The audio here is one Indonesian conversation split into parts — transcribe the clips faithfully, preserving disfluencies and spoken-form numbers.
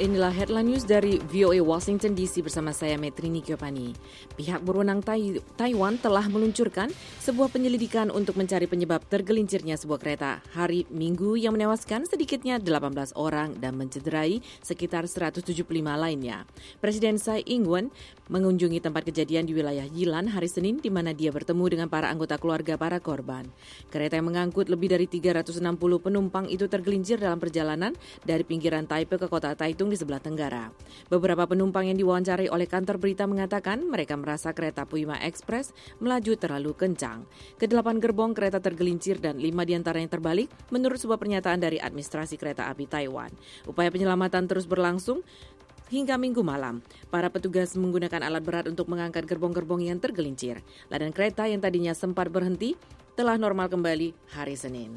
Inilah headline news dari V O A Washington D C bersama saya Metrini Giovanni. Pihak berwenang Tai- Taiwan telah meluncurkan sebuah penyelidikan untuk mencari penyebab tergelincirnya sebuah kereta hari Minggu yang menewaskan sedikitnya delapan belas orang dan mencederai sekitar seratus tujuh puluh lima lainnya. Presiden Tsai Ing-wen mengunjungi tempat kejadian di wilayah Yilan hari Senin di mana dia bertemu dengan para anggota keluarga para korban. Kereta yang mengangkut lebih dari tiga ratus enam puluh penumpang itu tergelincir dalam perjalanan dari pinggiran Taipei ke kota Taitung di sebelah tenggara. Beberapa penumpang yang diwawancarai oleh kantor berita mengatakan mereka merasa kereta Puima Express melaju terlalu kencang. Kedelapan gerbong kereta tergelincir dan lima diantaranya terbalik menurut sebuah pernyataan dari administrasi kereta api Taiwan. Upaya penyelamatan terus berlangsung hingga Minggu malam. Para petugas menggunakan alat berat untuk mengangkat gerbong-gerbong yang tergelincir. Ladan kereta yang tadinya sempat berhenti telah normal kembali hari Senin.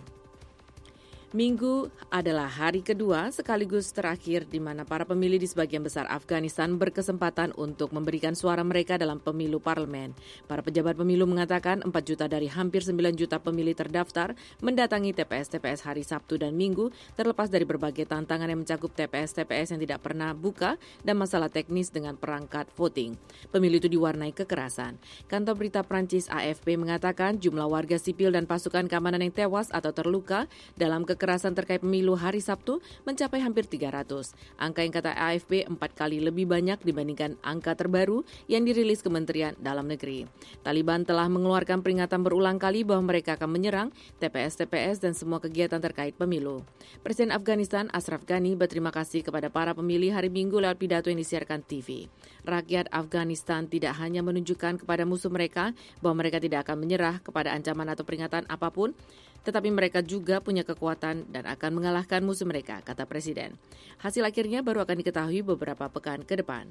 Minggu adalah hari kedua sekaligus terakhir di mana para pemilih di sebagian besar Afghanistan berkesempatan untuk memberikan suara mereka dalam pemilu parlemen. Para pejabat pemilu mengatakan empat juta dari hampir sembilan juta pemilih terdaftar mendatangi T P S-T P S hari Sabtu dan Minggu terlepas dari berbagai tantangan yang mencakup T P S-T P S yang tidak pernah buka dan masalah teknis dengan perangkat voting. Pemilu itu diwarnai kekerasan. Kantor berita Prancis A F P mengatakan jumlah warga sipil dan pasukan keamanan yang tewas atau terluka dalam kekerasan Kekerasan terkait pemilu hari Sabtu mencapai hampir tiga ratus. Angka yang kata A F P empat kali lebih banyak dibandingkan angka terbaru yang dirilis Kementerian Dalam Negeri. Taliban telah mengeluarkan peringatan berulang kali bahwa mereka akan menyerang T P S-T P S dan semua kegiatan terkait pemilu. Presiden Afghanistan Ashraf Ghani berterima kasih kepada para pemilih hari Minggu lewat pidato yang disiarkan T V. Rakyat Afghanistan tidak hanya menunjukkan kepada musuh mereka bahwa mereka tidak akan menyerah kepada ancaman atau peringatan apapun, tetapi mereka juga punya kekuatan dan akan mengalahkan musuh mereka, kata Presiden. Hasil akhirnya baru akan diketahui beberapa pekan ke depan.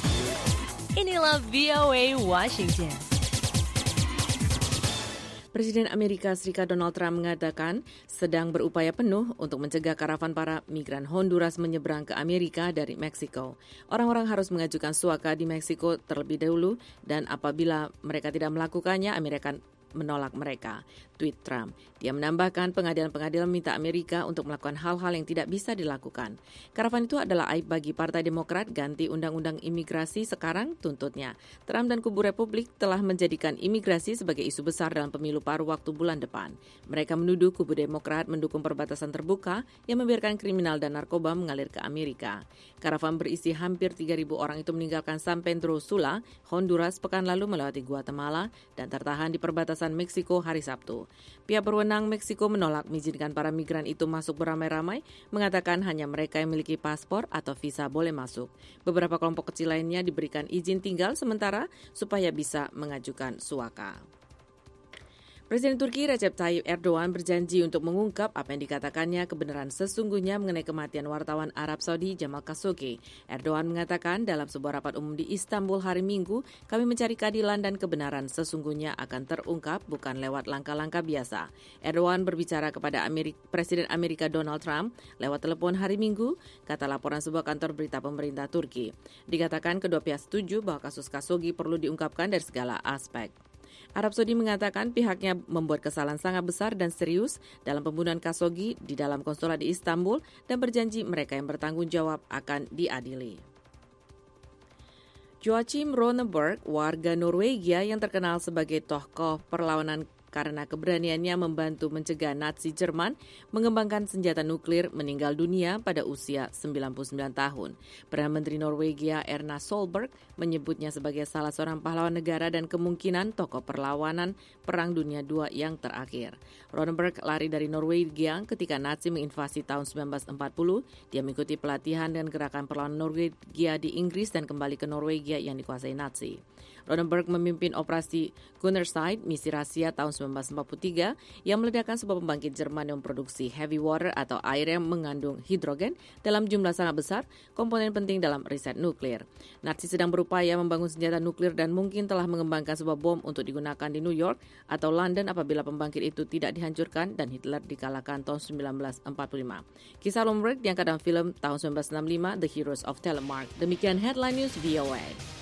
Inilah V O A Washington. Presiden Amerika Serikat Donald Trump mengatakan sedang berupaya penuh untuk mencegah karavan para migran Honduras menyeberang ke Amerika dari Meksiko. Orang-orang harus mengajukan suaka di Meksiko terlebih dahulu dan apabila mereka tidak melakukannya, Amerika akan menolak mereka, tweet Trump. Dia menambahkan pengadilan-pengadilan meminta Amerika untuk melakukan hal-hal yang tidak bisa dilakukan. Karavan itu adalah aib bagi Partai Demokrat, ganti undang-undang imigrasi sekarang, tuntutnya. Trump dan kubu Republik telah menjadikan imigrasi sebagai isu besar dalam pemilu paruh waktu bulan depan. Mereka menuduh kubu Demokrat mendukung perbatasan terbuka yang membiarkan kriminal dan narkoba mengalir ke Amerika. Karavan berisi hampir tiga ribu orang itu meninggalkan San Pedro Sula, Honduras pekan lalu melewati Guatemala dan tertahan di perbatasan Meksiko hari Sabtu. Pihak berwenang Meksiko menolak mengizinkan para migran itu masuk beramai-ramai, mengatakan hanya mereka yang memiliki paspor atau visa boleh masuk. Beberapa kelompok kecil lainnya diberikan izin tinggal sementara supaya bisa mengajukan suaka. Presiden Turki Recep Tayyip Erdogan berjanji untuk mengungkap apa yang dikatakannya kebenaran sesungguhnya mengenai kematian wartawan Arab Saudi Jamal Khashoggi. Erdogan mengatakan dalam sebuah rapat umum di Istanbul hari Minggu, kami mencari keadilan dan kebenaran sesungguhnya akan terungkap bukan lewat langkah-langkah biasa. Erdogan berbicara kepada Amerika, Presiden Amerika Donald Trump lewat telepon hari Minggu, kata laporan sebuah kantor berita pemerintah Turki. Dikatakan kedua pihak setuju bahwa kasus Khashoggi perlu diungkapkan dari segala aspek. Arab Saudi mengatakan pihaknya membuat kesalahan sangat besar dan serius dalam pembunuhan Khashoggi di dalam konsulat di Istanbul dan berjanji mereka yang bertanggung jawab akan diadili. Joachim Ronneberg, warga Norwegia yang terkenal sebagai tokoh perlawanan karena keberaniannya membantu mencegah Nazi Jerman mengembangkan senjata nuklir meninggal dunia pada usia sembilan puluh sembilan tahun. Perdana Menteri Norwegia Erna Solberg menyebutnya sebagai salah seorang pahlawan negara dan kemungkinan tokoh perlawanan Perang Dunia kedua yang terakhir. Ronneberg lari dari Norwegia ketika Nazi menginvasi tahun sembilan belas empat puluh. Dia mengikuti pelatihan dan gerakan perlawanan Norwegia di Inggris dan kembali ke Norwegia yang dikuasai Nazi. Ronneberg memimpin operasi Gunnerside, misi rahasia tahun sembilan belas empat puluh tiga yang meledakkan sebuah pembangkit Jerman yang memproduksi heavy water atau air yang mengandung hidrogen dalam jumlah sangat besar, komponen penting dalam riset nuklir. Nazi sedang berupaya membangun senjata nuklir dan mungkin telah mengembangkan sebuah bom untuk digunakan di New York atau London apabila pembangkit itu tidak dihancurkan dan Hitler dikalahkan tahun sembilan belas empat puluh lima. Kisah Ronneberg diangkat dalam film tahun sembilan belas enam puluh lima The Heroes of Telemark. Demikian Headline News V O A.